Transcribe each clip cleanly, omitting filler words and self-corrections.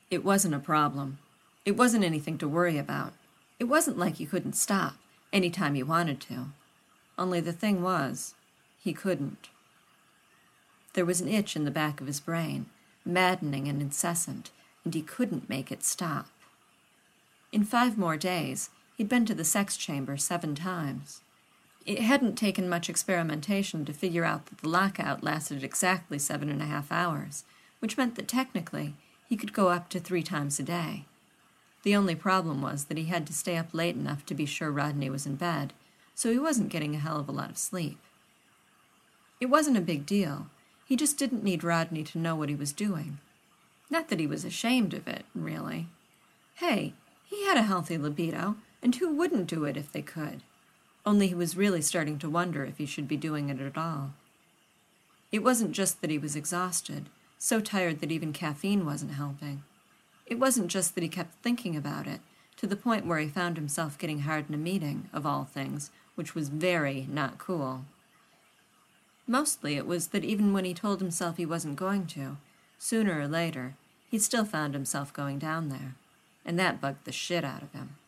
It wasn't a problem. It wasn't anything to worry about. It wasn't like he couldn't stop any time he wanted to. Only the thing was, he couldn't. There was an itch in the back of his brain, maddening and incessant, and he couldn't make it stop. In 5 more days, he'd been to the sex chamber 7 times. It hadn't taken much experimentation to figure out that the lockout lasted exactly 7.5 hours, which meant that technically he could go up to 3 times a day. The only problem was that he had to stay up late enough to be sure Rodney was in bed, so he wasn't getting a hell of a lot of sleep. It wasn't a big deal. He just didn't need Rodney to know what he was doing. Not that he was ashamed of it, really. Hey, he had a healthy libido, and who wouldn't do it if they could? Only he was really starting to wonder if he should be doing it at all. It wasn't just that he was exhausted, so tired that even caffeine wasn't helping. It wasn't just that he kept thinking about it, to the point where he found himself getting hard in a meeting, of all things, which was very not cool. Mostly it was that even when he told himself he wasn't going to, sooner or later, he still found himself going down there, and that bugged the shit out of him.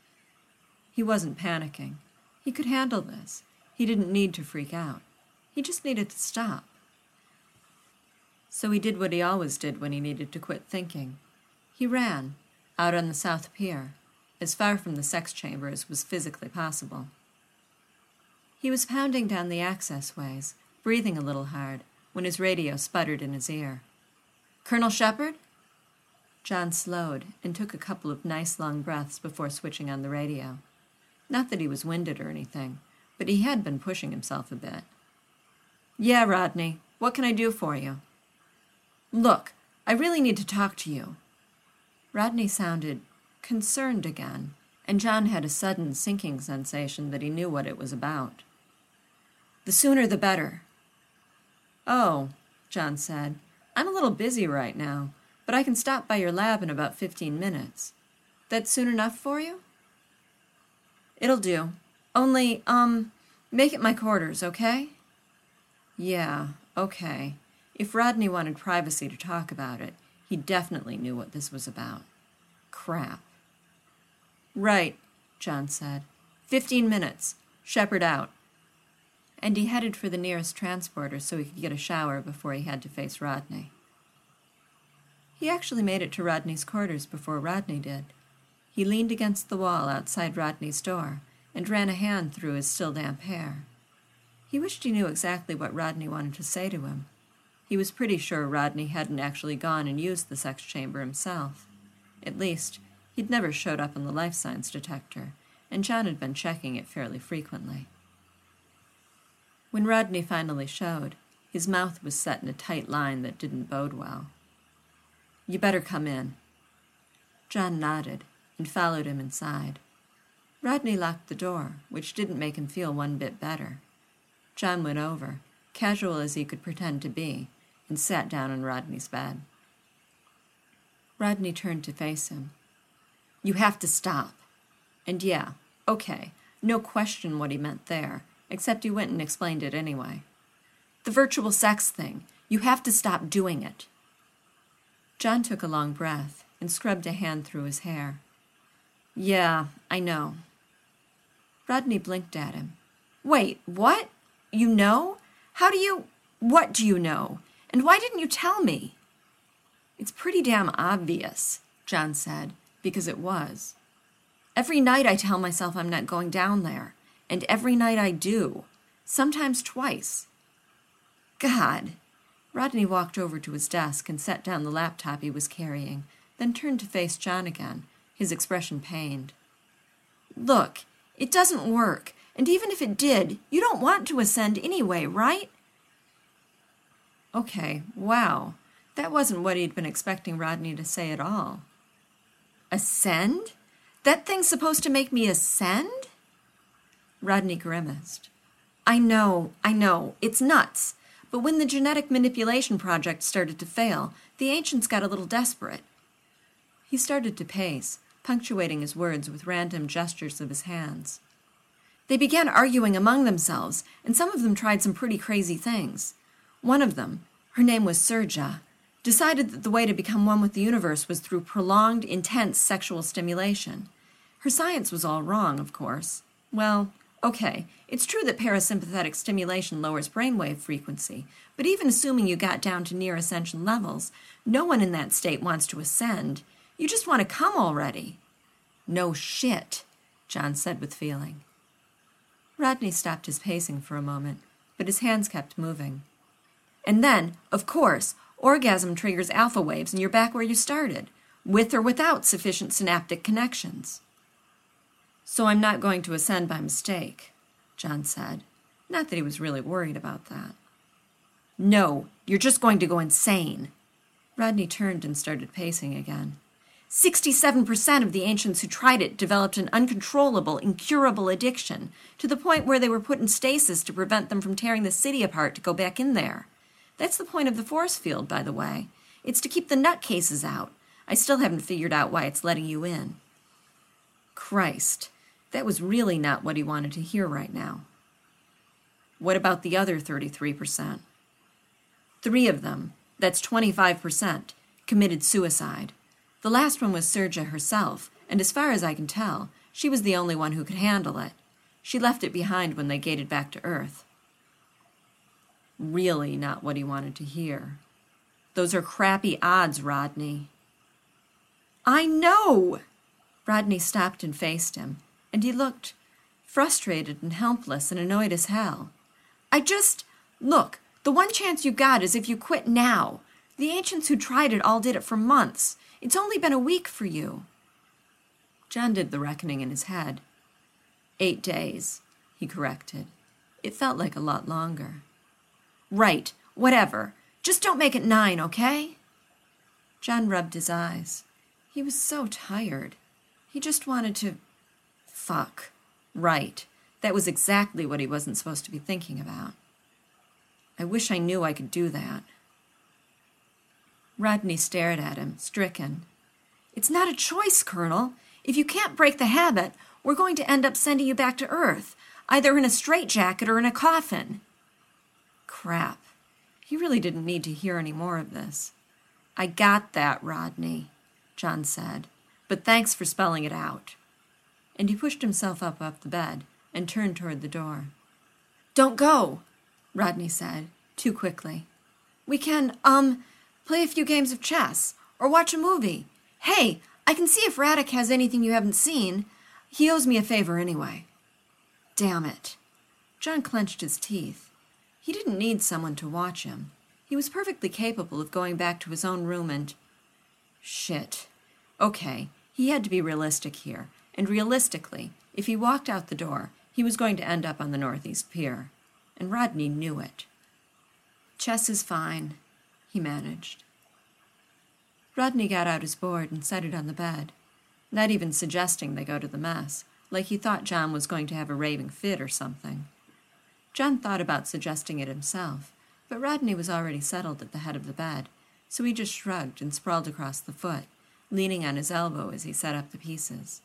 He wasn't panicking. He could handle this. He didn't need to freak out. He just needed to stop. So he did what he always did when he needed to quit thinking. He ran, out on the South Pier, as far from the sex chamber as was physically possible. He was pounding down the access ways, breathing a little hard, when his radio sputtered in his ear. "Colonel Shepard?" John slowed and took a couple of nice long breaths before switching on the radio. Not that he was winded or anything, but he had been pushing himself a bit. "Yeah, Rodney, what can I do for you?" "Look, I really need to talk to you." Rodney sounded concerned again, and John had a sudden sinking sensation that he knew what it was about. "The sooner the better." "Oh," John said, "I'm a little busy right now, but I can stop by your lab in about 15 minutes. That soon enough for you?" "It'll do. Only, make it my quarters, okay?" Yeah, okay. If Rodney wanted privacy to talk about it, he definitely knew what this was about. Crap. "Right," John said. 15 minutes. Shepard out." And he headed for the nearest transporter so he could get a shower before he had to face Rodney. He actually made it to Rodney's quarters before Rodney did. He leaned against the wall outside Rodney's door and ran a hand through his still damp hair. He wished he knew exactly what Rodney wanted to say to him. He was pretty sure Rodney hadn't actually gone and used the sex chamber himself. At least, he'd never showed up on the life signs detector, and John had been checking it fairly frequently. When Rodney finally showed, his mouth was set in a tight line that didn't bode well. "You better come in." John nodded and followed him inside. Rodney locked the door, which didn't make him feel one bit better. John went over, casual as he could pretend to be, and sat down on Rodney's bed. Rodney turned to face him. "You have to stop." And yeah, okay, no question what he meant there, except he went and explained it anyway. "The virtual sex thing. You have to stop doing it." John took a long breath and scrubbed a hand through his hair. "Yeah, I know." Rodney blinked at him. "Wait, what? You know? How do you... What do you know? And why didn't you tell me?" "It's pretty damn obvious," John said, because it was. "Every night I tell myself I'm not going down there, and every night I do, sometimes twice." God. Rodney walked over to his desk and set down the laptop he was carrying, then turned to face John again, his expression pained. "Look, it doesn't work, and even if it did, you don't want to ascend anyway, right?" Okay, wow. That wasn't what he'd been expecting Rodney to say at all. "Ascend? That thing's supposed to make me ascend?" Rodney grimaced. I know, it's nuts. But when the genetic manipulation project started to fail, the ancients got a little desperate." He started to pace, punctuating his words with random gestures of his hands. "They began arguing among themselves, and some of them tried some pretty crazy things. One of them, her name was Serja, Decided that the way to become one with the universe was through prolonged, intense sexual stimulation. Her science was all wrong, of course. Well, okay, it's true that parasympathetic stimulation lowers brainwave frequency, but even assuming you got down to near ascension levels, no one in that state wants to ascend. You just want to come already. No shit, John said with feeling. Rodney stopped his pacing for a moment, but his hands kept moving. And then, of course, orgasm triggers alpha waves and you're back where you started, with or without sufficient synaptic connections. So I'm not going to ascend by mistake, John said. Not that he was really worried about that. No, you're just going to go insane. Rodney turned and started pacing again. 67% of the ancients who tried it developed an uncontrollable, incurable addiction, to the point where they were put in stasis to prevent them from tearing the city apart to go back in there. That's the point of the force field, by the way. It's to keep the nutcases out. I still haven't figured out why it's letting you in. Christ, that was really not what he wanted to hear right now. What about the other 33%? 3 of them, that's 25%, committed suicide. The last one was Serja herself, and as far as I can tell, she was the only one who could handle it. She left it behind when they gated back to Earth. Really not what he wanted to hear. Those are crappy odds, Rodney. I know! Rodney stopped and faced him, and he looked frustrated and helpless and annoyed as hell. Look, the one chance you got is if you quit now. The ancients who tried it all did it for months. It's only been a week for you. John did the reckoning in his head. 8 days, he corrected. It felt like a lot longer. Right, whatever. Just don't make it 9, okay? John rubbed his eyes. He was so tired. He just wanted to... Fuck. Right. That was exactly what he wasn't supposed to be thinking about. I wish I knew I could do that. Rodney stared at him, stricken. It's not a choice, Colonel. If you can't break the habit, we're going to end up sending you back to Earth, either in a straitjacket or in a coffin. Crap. He really didn't need to hear any more of this. I got that, Rodney, John said, but thanks for spelling it out. And he pushed himself up off the bed and turned toward the door. Don't go, Rodney said, too quickly. We can, play a few games of chess, or watch a movie. Hey, I can see if Radek has anything you haven't seen. He owes me a favor anyway. Damn it. John clenched his teeth. He didn't need someone to watch him. He was perfectly capable of going back to his own room and... Shit. Okay, he had to be realistic here, and realistically, if he walked out the door, he was going to end up on the Northeast Pier. And Rodney knew it. Chess is fine, he managed. Rodney got out his board and set it on the bed, not even suggesting they go to the mess, like he thought John was going to have a raving fit or something. John thought about suggesting it himself, but Rodney was already settled at the head of the bed, so he just shrugged and sprawled across the foot, leaning on his elbow as he set up the pieces.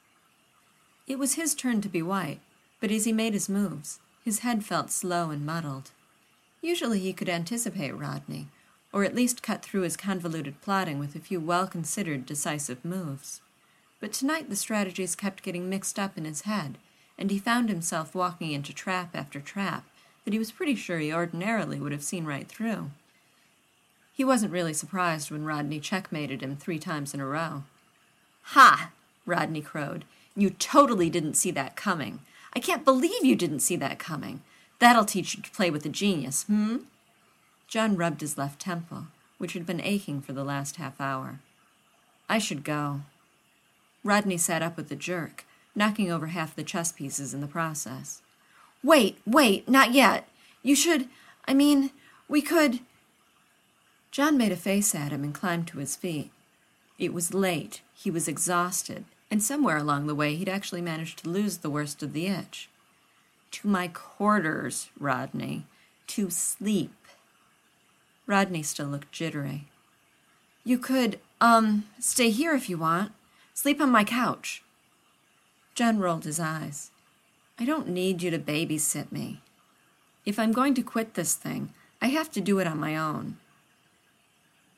It was his turn to be white, but as he made his moves, his head felt slow and muddled. Usually he could anticipate Rodney, or at least cut through his convoluted plotting with a few well-considered, decisive moves. But tonight the strategies kept getting mixed up in his head, and he found himself walking into trap after trap that he was pretty sure he ordinarily would have seen right through. He wasn't really surprised when Rodney checkmated him 3 times in a row. Ha! Rodney crowed. You totally didn't see that coming. I can't believe you didn't see that coming. That'll teach you to play with a genius, John rubbed his left temple, which had been aching for the last half hour. I should go. Rodney sat up with a jerk, knocking over half the chess pieces in the process. Wait, not yet. You should, we could... John made a face at him and climbed to his feet. It was late, he was exhausted, and somewhere along the way he'd actually managed to lose the worst of the itch. To my quarters, Rodney. To sleep. Rodney still looked jittery. You could, stay here if you want. Sleep on my couch. John rolled his eyes. I don't need you to babysit me. If I'm going to quit this thing, I have to do it on my own.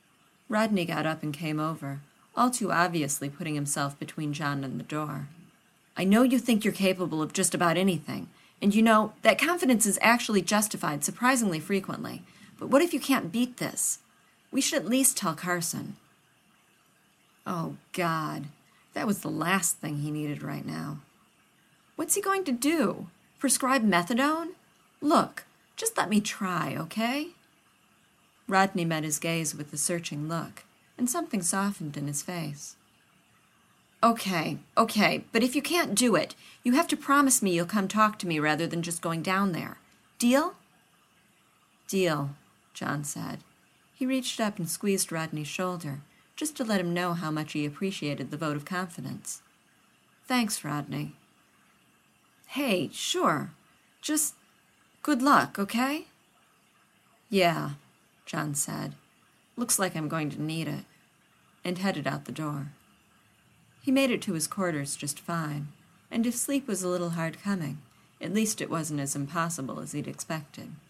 Rodney got up and came over, all too obviously putting himself between John and the door. "I know you think you're capable of just about anything, and you know, that confidence is actually justified surprisingly frequently. But what if you can't beat this? We should at least tell Carson." Oh, God. That was the last thing he needed right now. What's he going to do? Prescribe methadone? Look, just let me try, okay? Rodney met his gaze with a searching look, and something softened in his face. Okay, but if you can't do it, you have to promise me you'll come talk to me rather than just going down there. Deal? Deal, John said. He reached up and squeezed Rodney's shoulder, just to let him know how much he appreciated the vote of confidence. Thanks, Rodney. Hey, sure. Just good luck, okay? Yeah, John said. Looks like I'm going to need it, and headed out the door. He made it to his quarters just fine, and if sleep was a little hard coming, at least it wasn't as impossible as he'd expected.